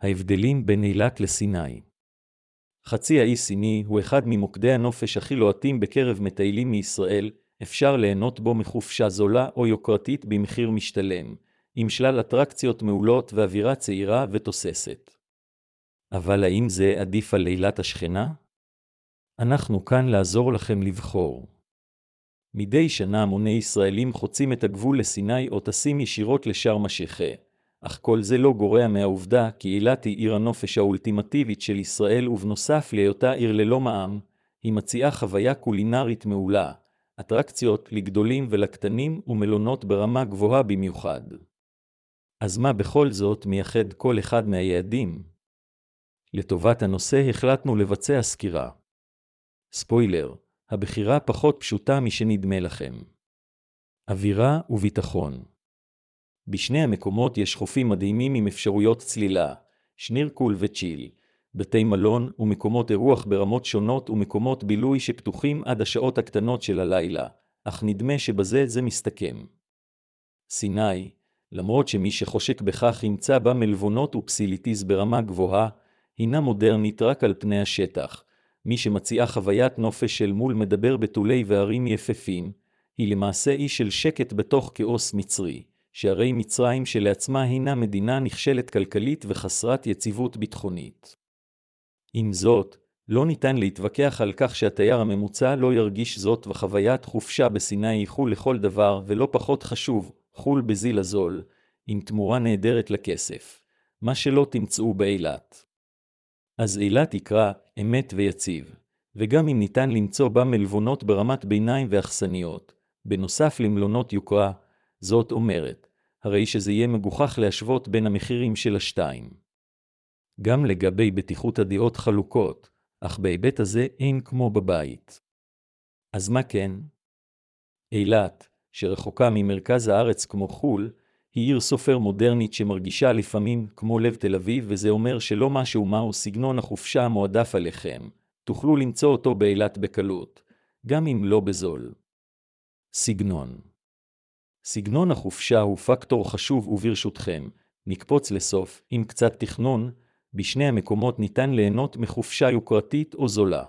ההבדלים בין אילת לסיני. חצי האי סיני הוא אחד ממוקדי הנופש הכי לוהטים בקרב מטיילים מישראל, אפשר ליהנות בו מחופשה זולה או יוקרתית במחיר משתלם, עם שלל אטרקציות מעולות ואווירה צעירה ותוססת. אבל האם זה עדיף על אילת השכנה? אנחנו כאן לעזור לכם לבחור. מדי שנה המוני ישראלים חוצים את הגבול לסיני או טסים ישירות לשארם א-שייח, אך כל זה לא גורע מהעובדה כי אילת היא עיר הנופש האולטימטיבית של ישראל, ובנוסף להיותה עיר ללא מע"מ, היא מציעה חוויה קולינרית מעולה, אטרקציות לגדולים ולקטנים ומלונות ברמה גבוהה במיוחד. אז מה בכל זאת מייחד כל אחד מהיעדים? לטובת הנושא החלטנו לבצע סקירה. ספוילר, הבחירה פחות פשוטה משנדמה לכם. אווירה וביטחון. בשני המקומות יש חופים מדהימים עם אפשרויות צלילה, שנירקול וצ'יל, בתי מלון ומקומות אירוח ברמות שונות ומקומות בילוי שפתוחים עד השעות הקטנות של הלילה, אך נדמה שבזה זה מסתכם. סיני, למרות שמי שחושק בכך ימצא בה מלבונות ופסיליטיז ברמה גבוהה, הינה מודרנית רק על פני השטח. מי שמציעה חוויית נופש של מול מדבר בתולי וערים יפהפים, היא למעשה אי של שקט בתוך כאוס מצרי, שהרי מצרים שלעצמה הינה מדינה נכשלת כלכלית וחסרת יציבות ביטחונית. עם זאת, לא ניתן להתווכח על כך שהתייר הממוצע לא ירגיש זאת, וחוויית חופשה בסיני היא חול לכל דבר, ולא פחות חשוב, חול בזיל הזול, עם תמורה נהדרת לכסף, מה שלא תמצאו באילת. אז אילת יקרה, אמת ויציב, וגם אם ניתן למצוא בה מלבונות ברמת ביניים ואכסניות, בנוסף למלונות יוקרה, זאת אומרת, הרי שזה יהיה מגוחך להשוות בין המחירים של השתיים. גם לגבי בטיחות הדעות חלוקות, אך בהיבט הזה אין כמו בבית. אז מה כן? אילת, שרחוקה ממרכז הארץ כמו חול, היא עיר סופר מודרנית שמרגישה לפעמים כמו לב תל אביב, וזה אומר שלא משהו מהו סגנון החופשה המועדף עליכם, תוכלו למצוא אותו באילת בקלות, גם אם לא בזול. סגנון החופשה הוא פקטור חשוב, וברשותכם, נקפוץ לסוף, עם קצת תכנון, בשני המקומות ניתן ליהנות מחופשה יוקרתית או זולה.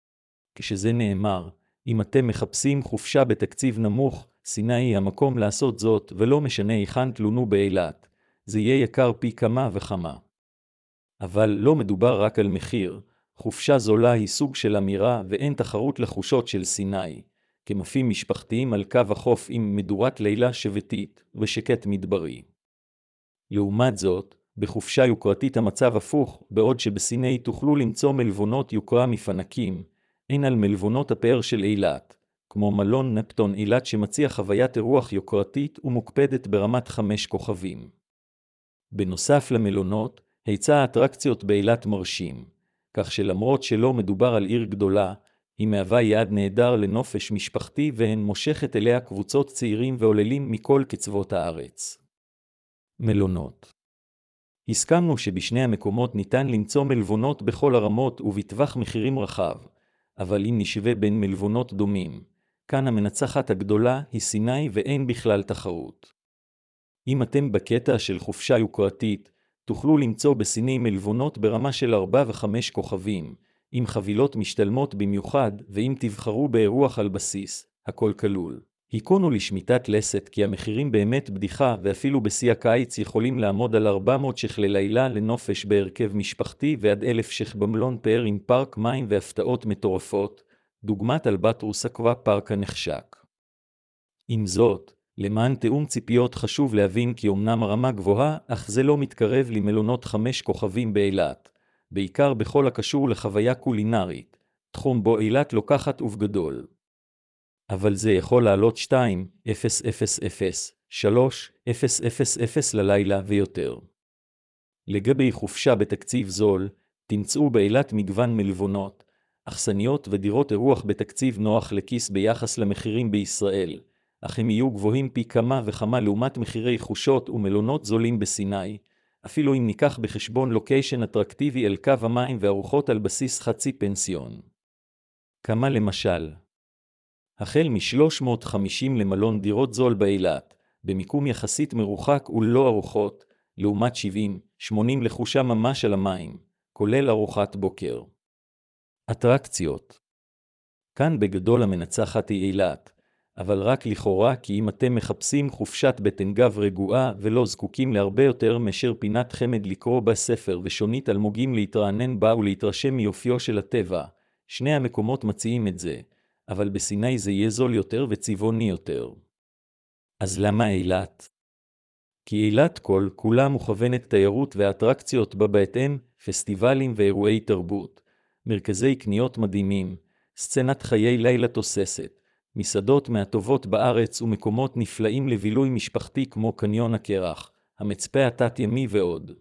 כשזה נאמר, אם אתם מחפשים חופשה בתקציב נמוך, סיני היא המקום לעשות זאת, ולא משנה היכן תלונו באילת, זה יהיה יקר פי כמה וכמה. אבל לא מדובר רק על מחיר, חופשה זולה היא סוג של אמירה, ואין תחרות לחושות של סיני, כמפים משפחתיים על קו החוף עם מדורת לילה שבטית ושקט מדברי. לעומת זאת, בחופשה יוקרתית המצב הפוך, בעוד שבסיני תוכלו למצוא מלבונות יוקרה מפנקים, אין על מלבונות הפאר של אילת, כמו מלון נפטון אילת שמציע חוויית אירוח יוקרתית ומוקפדת ברמת 5 כוכבים. בנוסף למלונות, היצע האטרקציות באילת מרשים, כך שלמרות שלא מדובר על עיר גדולה, היא מהווה יעד נהדר לנופש משפחתי, והן מושכת אליה קבוצות צעירים ועוללים מכל קצוות הארץ. מלונות. הסכמנו שבשני המקומות ניתן למצוא מלבונות בכל הרמות ובטווח מחירים רחב, אבל אם נשווה בין מלבונות דומים, כאן המנצחת הגדולה היא סיני ואין בכלל תחרות. אם אתם בקטע של חופשה יוקרתית, תוכלו למצוא בסיני מלבונות ברמה של 4 ו-5 כוכבים, עם חבילות משתלמות במיוחד, ואם תבחרו באירוח על בסיס, הכל כלול. היכונו לשמיטת לסת כי המחירים באמת בדיחה, ואפילו בשיא הקיץ יכולים לעמוד על 400 ש"ח ללילה לנופש בהרכב משפחתי, ועד 1,000 ש"ח במלון פאר עם פארק מים והפתעות מטורפות, דוגמת אלבטרוס אקווה פארק הנחשק. עם זאת, למען תאום ציפיות חשוב להבין כי אמנם הרמה גבוהה, אך זה לא מתקרב למלונות 5 כוכבים באילת, בעיקר בכל הקשור לחוויה קולינרית, תחום בו אילת לוקחת ובגדול. אבל זה יכול לעלות 2,000, 3,000 ללילה ויותר. לגבי חופשה בתקציב זול, תמצאו באילת מגוון מלבונות, אכסניות ודירות אירוח בתקציב נוח לכיס ביחס למחירים בישראל, אך הם יהיו גבוהים פי כמה וכמה לעומת מחירי חושות ומלונות זולים בסיני, אפילו אם ניקח בחשבון לוקיישן אטרקטיבי אל קו המים וארוחות על בסיס חצי פנסיון. כמה למשל? החל מ-350 למלון דירות זול באילת, במיקום יחסית מרוחק וללא ארוחות, לעומת 80 לחושה ממש על המים, כולל ארוחת בוקר. אטרקציות. כאן בגדול המנצחת היא אילת, אבל רק לכאורה, כי אם אתם מחפשים חופשת בטן גב רגועה ולא זקוקים להרבה יותר מאשר פינת חמד לקרוא בה ספר ושונית אלמוגים להתרענן בה ולהתרשם מיופיו של הטבע, שני המקומות מציעים את זה, אבל בסיני זה יהיה זול יותר וצבעוני יותר. אז למה אילת? כי אילת כולה מוכוונת תיירות ואטרקציות בה בהתאם, פסטיבלים ואירועי תרבות, מרכזי קניות מדהימים, סצנת חיי לילה תוססת, מסעדות מהטובות בארץ ומקומות נפלאים לבילוי משפחתי כמו קניון הקרח, המצפה התת-ימי ועוד.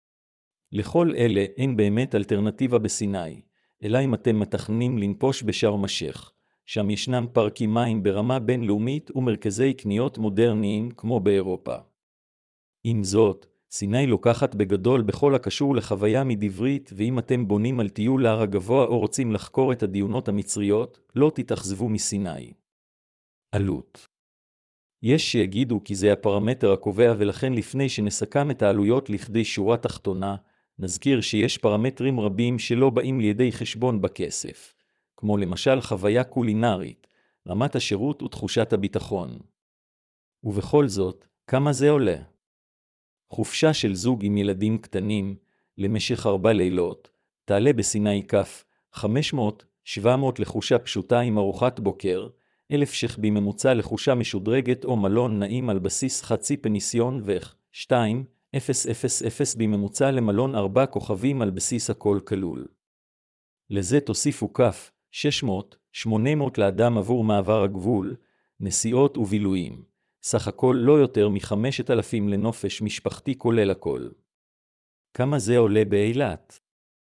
לכל אלה אין באמת אלטרנטיבה בסיני, אלא אם אתם מתכננים לנפוש בשארם א-שייח, שם ישנם פארקים מים ברמה בינלאומית ומרכזי קניות מודרניים כמו באירופה. עם זאת, סיני לוקחת בגדול בכל הקשור לחוויה מדברית, ואם אתם בונים על טיול להר הגבוה או רוצים לחקור את הדיונות המצריות, לא תתאכזבו מסיני. עלות. יש שיגידו כי זה הפרמטר הקובע, ולכן לפני שנסכם את העלויות לכדי שורה תחתונה, נזכיר שיש פרמטרים רבים שלא באים לידי חשבון בכסף, כמו למשל חוויה קולינרית, רמת השירות ותחושת הביטחון. ובכל זאת, כמה זה עולה? חופשה של זוג עם ילדים קטנים, למשך 4 לילות, תעלה בסיני כף 500-700 לחושה פשוטה עם ארוחת בוקר, 1,000 ש"ח בממוצע לחושה משודרגת או מלון נעים על בסיס חצי פנסיון ו-2,000 בממוצע למלון 4 כוכבים על בסיס הכל כלול. לזה תוסיפו כף 600-800 לאדם עבור מעבר הגבול, נסיעות ובילויים. סך הכל לא יותר מ-5,000 לנופש משפחתי כולל הכל. כמה זה עולה באילת?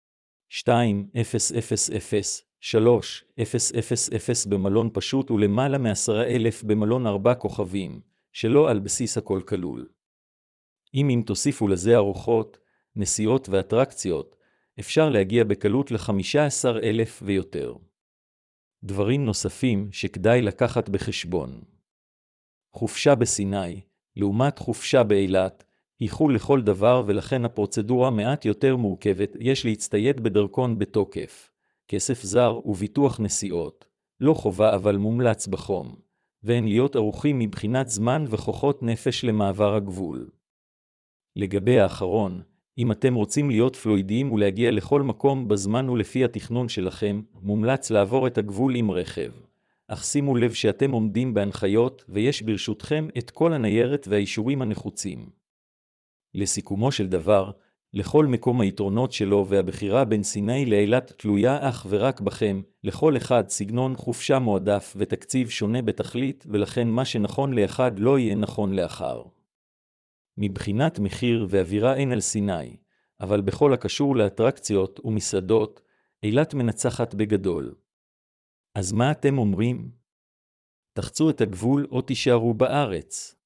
2,000 במלון פשוט ולמעלה מ10,000 במלון 4 כוכבים, שלא על בסיס הכל כלול. אם תוסיפו לזה ארוחות, נסיעות ואטרקציות, אפשר להגיע בקלות ל15,000 ויותר. דברים נוספים שכדאי לקחת בחשבון. חופשה בסיני, לעומת חופשה באילת, היא חול לכל דבר, ולכן הפרוצדורה מעט יותר מורכבת. יש להצטייד בדרכון בתוקף, כסף זר וביטוח נסיעות, לא חובה אבל מומלץ בחום, והן להיות ערוכים מבחינת זמן וכוחות נפש למעבר הגבול. לגבי האחרון, אם אתם רוצים להיות פלואידיים ולהגיע לכל מקום בזמן ולפי התכנון שלכם, מומלץ לעבור את הגבול עם רכב. אך שימו לב שאתם עומדים בהנחיות ויש ברשותכם את כל הניירת והאישורים הנחוצים. לסיכומו של דבר, לכל מקום היתרונות שלו, והבחירה בין סיני לאילת תלויה אך ורק בכם, לכל אחד סגנון חופשה מועדף ותקציב שונה בתכלית, ולכן מה שנכון לאחד לא יהיה נכון לאחר. מבחינת מחיר ואווירה אין על סיני, אבל בכל הקשור לאטרקציות ומסעדות, אילת מנצחת בגדול. אז מה אתם אומרים? תחצו את הגבול או תישארו בארץ?